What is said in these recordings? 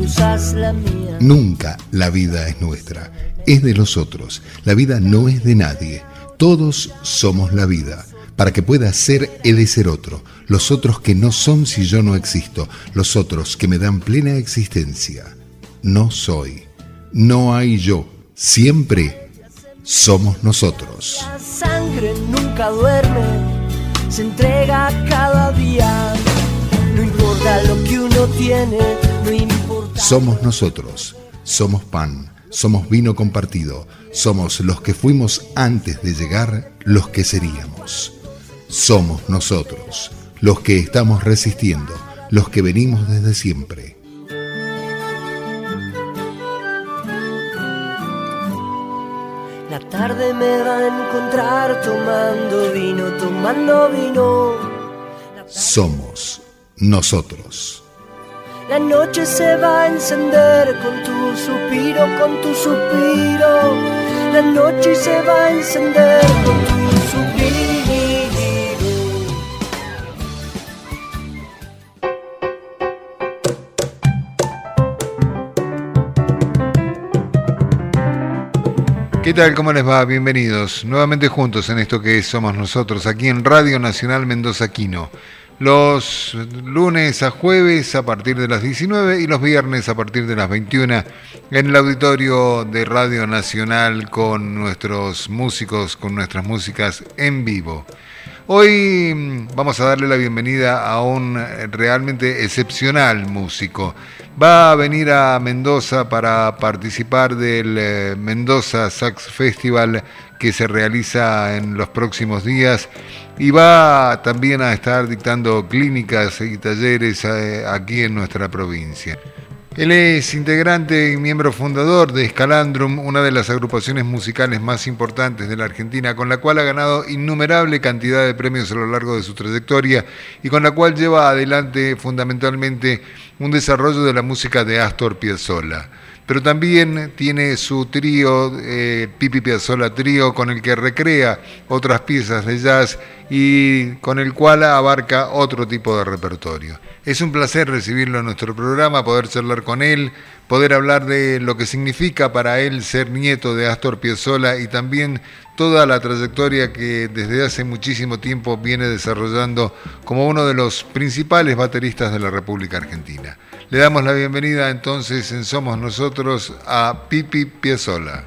usas la mía. Nunca la vida es nuestra, es de los otros. La vida no es de nadie. Todos somos la vida. Para que pueda ser, he de ser otro. Los otros que no son si yo no existo. Los otros que me dan plena existencia. No soy. No hay yo. Siempre somos nosotros. La sangre nunca duerme, se entrega cada día. No importa lo que uno tiene, no importa. Somos nosotros. Somos pan. Somos vino compartido. Somos los que fuimos antes de llegar, los que seríamos. Somos nosotros, los que estamos resistiendo, los que venimos desde siempre. La tarde me va a encontrar tomando vino. Somos nosotros. La noche se va a encender con tu suspiro. La noche se va a encender con tu suspiro. ¿Qué tal? ¿Cómo les va? Bienvenidos nuevamente juntos en esto que Somos Nosotros, aquí en Radio Nacional Mendoza Quino. Los lunes a jueves a partir de las 19 y los viernes a partir de las 21 en el auditorio de Radio Nacional con nuestros músicos, con nuestras músicas en vivo. Hoy vamos a darle la bienvenida a un realmente excepcional músico. Va a venir a Mendoza para participar del Mendoza Sax Festival que se realiza en los próximos días y va también a estar dictando clínicas y talleres aquí en nuestra provincia. Él es integrante y miembro fundador de Escalandrum, una de las agrupaciones musicales más importantes de la Argentina, con la cual ha ganado innumerable cantidad de premios a lo largo de su trayectoria y con la cual lleva adelante fundamentalmente un desarrollo de la música de Astor Piazzolla. Pero también tiene su trío, Pipi Piazzolla Trío, con el que recrea otras piezas de jazz y con el cual abarca otro tipo de repertorio. Es un placer recibirlo en nuestro programa, poder charlar con él, poder hablar de lo que significa para él ser nieto de Astor Piazzolla y también toda la trayectoria que desde hace muchísimo tiempo viene desarrollando como uno de los principales bateristas de la República Argentina. Le damos la bienvenida entonces en Somos Nosotros a Pipi Piazzolla.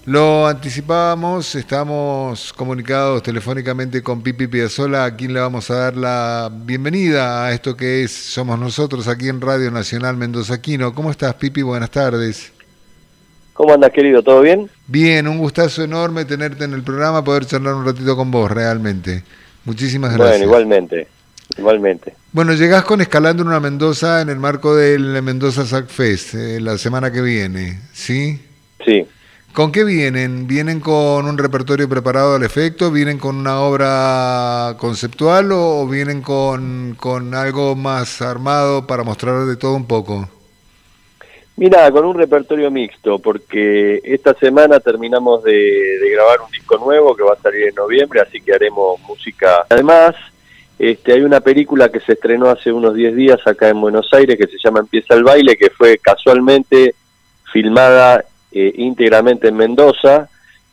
Lo anticipábamos, estamos comunicados telefónicamente con Pipi Piazzolla, a quien le vamos a dar la bienvenida a esto que es Somos Nosotros aquí en Radio Nacional Mendozaquino. ¿Cómo estás, Pipi? Buenas tardes. ¿Cómo andas, querido? ¿Todo bien? Bien, un gustazo enorme tenerte en el programa, poder charlar un ratito con vos, realmente. Muchísimas gracias. Bueno, igualmente. Bueno, llegás con Escalandrum a Mendoza en el marco del Mendoza Sac Fest, la semana que viene, ¿sí? Sí. ¿Con qué vienen? ¿Vienen con un repertorio preparado al efecto? ¿Vienen con una obra conceptual o vienen con algo más armado para mostrar de todo un poco? Mira, con un repertorio mixto, porque esta semana terminamos de grabar un disco nuevo que va a salir en noviembre, así que haremos música. Además, hay una película que se estrenó hace unos 10 días acá en Buenos Aires que se llama Empieza el baile, que fue casualmente filmada íntegramente en Mendoza,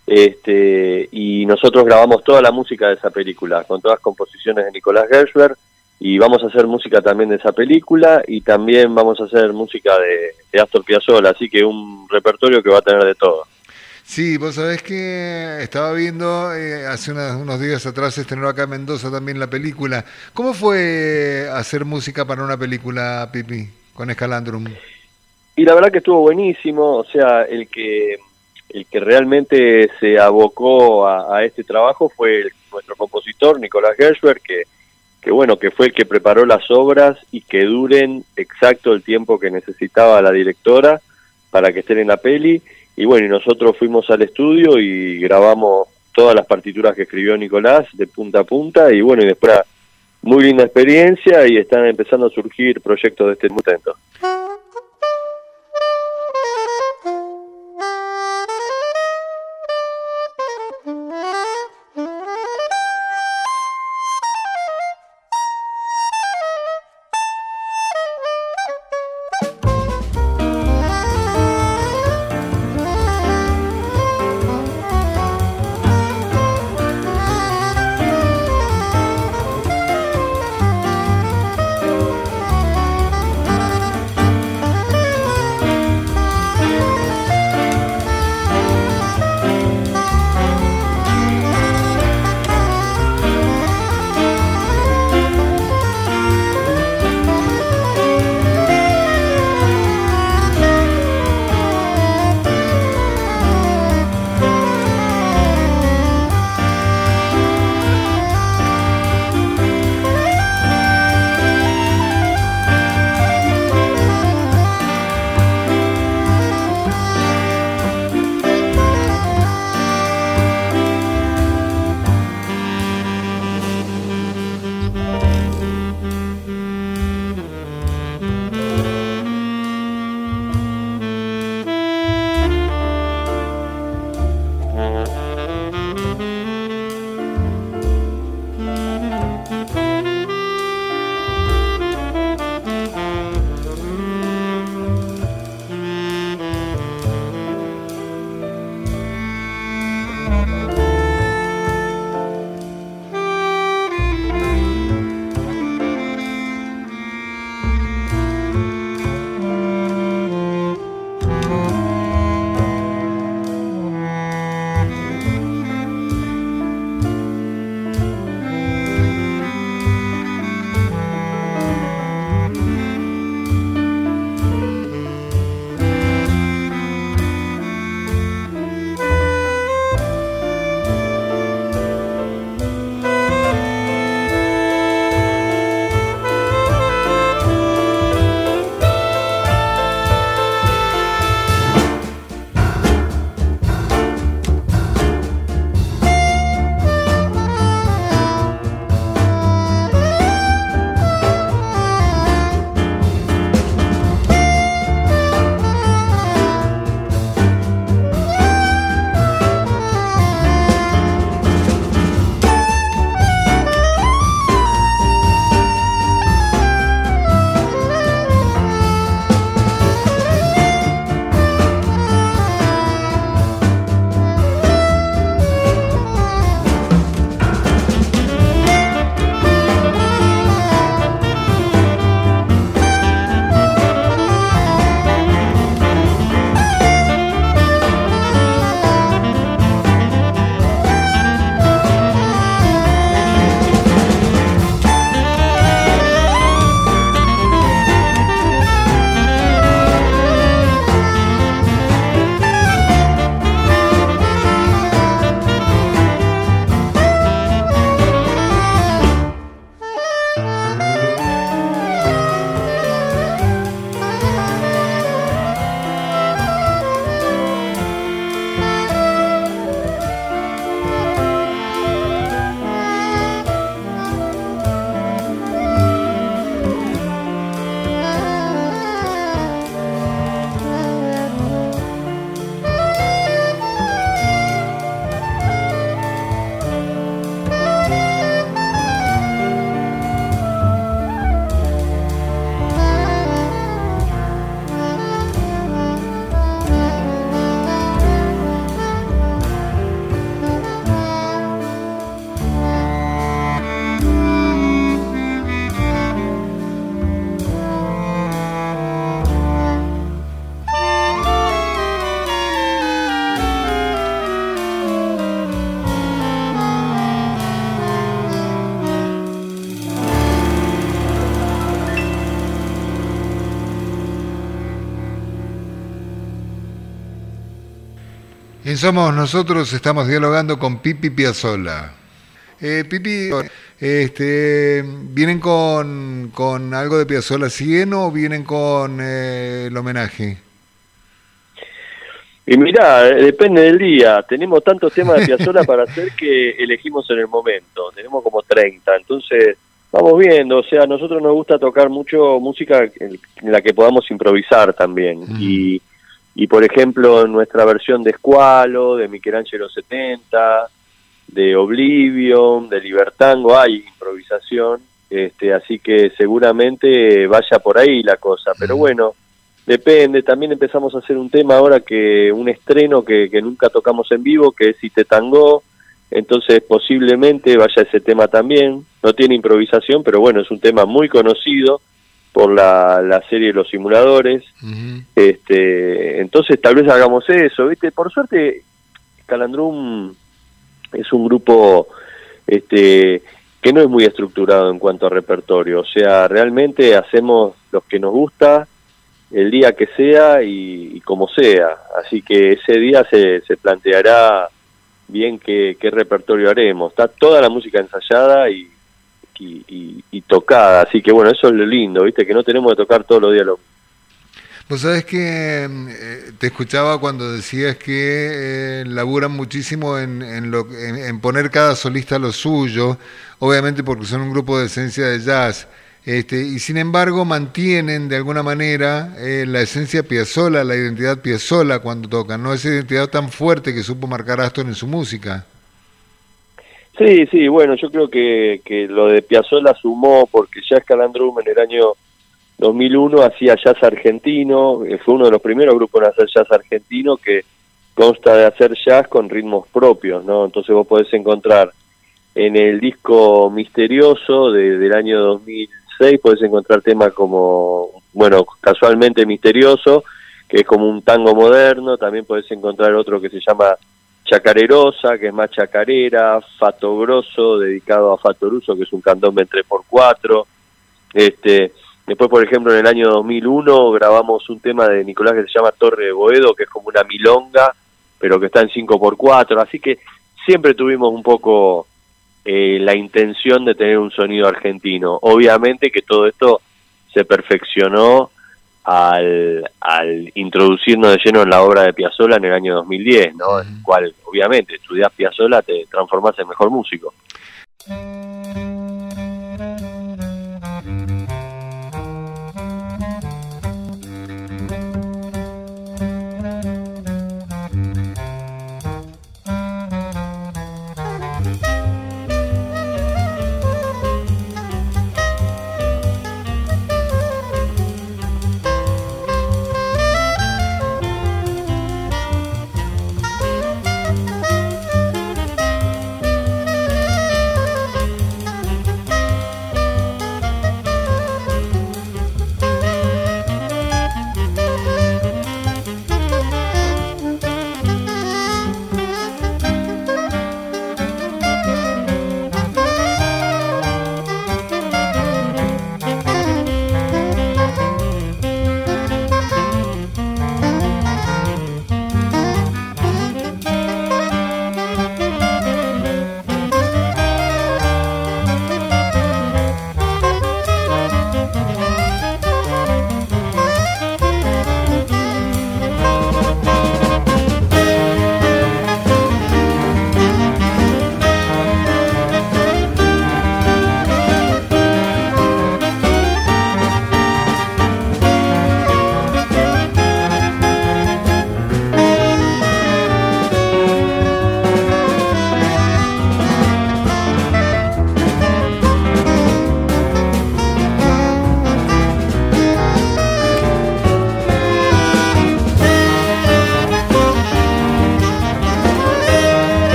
y nosotros grabamos toda la música de esa película, con todas las composiciones de Nicolás Gershberg, y vamos a hacer música también de esa película, y también vamos a hacer música de Astor Piazzolla, así que un repertorio que va a tener de todo. Sí, vos sabés que estaba viendo hace unos días atrás, estrenó acá en Mendoza también la película. ¿Cómo fue hacer música para una película, Pipi, con Escalandrum? Y la verdad que estuvo buenísimo, o sea, el que realmente se abocó a este trabajo fue nuestro compositor, Nicolás Gershberg, que bueno, que fue el que preparó las obras y que duren exacto el tiempo que necesitaba la directora para que estén en la peli. Y bueno, y nosotros fuimos al estudio y grabamos todas las partituras que escribió Nicolás de punta a punta, y bueno, y después muy linda experiencia, y están empezando a surgir proyectos de este momento. En Somos Nosotros estamos dialogando con Pipi Piazzolla. Pipi, ¿vienen con algo de Piazzolla siguen o vienen con el homenaje? Y mirá, depende del día. Tenemos tantos temas de Piazzolla para hacer que elegimos en el momento. Tenemos como 30, entonces vamos viendo. O sea, a nosotros nos gusta tocar mucho música en la que podamos improvisar también. Y por ejemplo, en nuestra versión de Squalo, de Michelangelo 70, de Oblivion, de Libertango, hay improvisación. Así que seguramente vaya por ahí la cosa. Pero bueno, depende. También empezamos a hacer un tema ahora, un estreno que nunca tocamos en vivo, que es Si te tangó. Entonces posiblemente vaya ese tema también. No tiene improvisación, pero bueno, es un tema muy conocido por la serie Los Simuladores. Entonces tal vez hagamos eso, ¿viste? Por suerte Calandrum es un grupo que no es muy estructurado en cuanto a repertorio. O sea, realmente hacemos lo que nos gusta el día que sea y como sea. Así que ese día se planteará bien qué repertorio haremos. Está toda la música ensayada y tocada, así que bueno, eso es lo lindo, ¿viste? Que no tenemos que tocar todos los días lo mismo. Vos sabés que te escuchaba cuando decías que laburan muchísimo en poner cada solista lo suyo, obviamente porque son un grupo de esencia de jazz, y sin embargo mantienen de alguna manera la esencia Piazzolla, la identidad Piazzolla cuando tocan, ¿no? Esa identidad tan fuerte que supo marcar Astor en su música. Sí, bueno, yo creo que lo de Piazzolla sumó, porque Jazz Calandrum en el año 2001 hacía jazz argentino, fue uno de los primeros grupos en hacer jazz argentino, que consta de hacer jazz con ritmos propios, ¿no? Entonces vos podés encontrar en el disco Misterioso del año 2006, podés encontrar temas como, bueno, Casualmente Misterioso, que es como un tango moderno. También podés encontrar otro que se llama Chacarerosa, que es más chacarera, Fato Grosso, dedicado a Fato Russo, que es un candombe en 3x4. Después, por ejemplo, en el año 2001 grabamos un tema de Nicolás que se llama Torre de Boedo, que es como una milonga, pero que está en 5x4. Así que siempre tuvimos un poco la intención de tener un sonido argentino. Obviamente que todo esto se perfeccionó al introducirnos de lleno en la obra de Piazzolla en el año 2010, ¿no? En el cual, obviamente, estudiás Piazzolla, te transformás en mejor músico.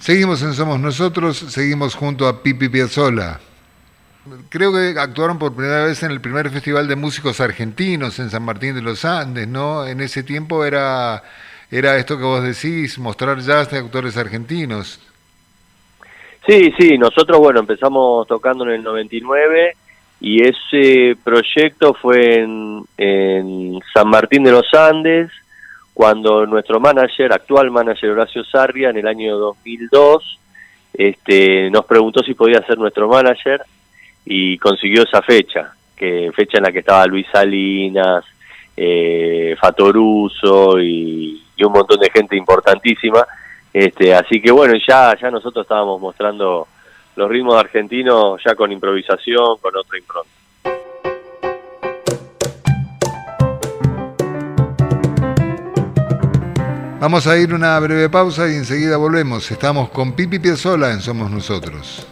Seguimos en Somos Nosotros, seguimos junto a Pipi Piazzolla. Creo que actuaron por primera vez en el primer Festival de Músicos Argentinos en San Martín de los Andes, ¿no? En ese tiempo era esto que vos decís, mostrar jazz de autores argentinos. Sí, nosotros, bueno, empezamos tocando en el 99 y ese proyecto fue en San Martín de los Andes, cuando nuestro actual manager Horacio Sarria, en el año 2002, nos preguntó si podía ser nuestro manager y consiguió esa fecha en la que estaba Luis Salinas, Fatoruso y un montón de gente importantísima. Así que bueno, ya nosotros estábamos mostrando los ritmos argentinos ya con improvisación, con otra impronta. Vamos a ir una breve pausa y enseguida volvemos. Estamos con Pipi Piazzolla en Somos Nosotros.